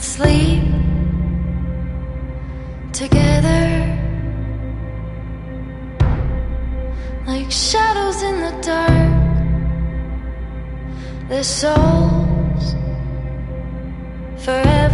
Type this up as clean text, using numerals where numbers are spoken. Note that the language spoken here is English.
sleep together like shadows in the dark. Their souls forever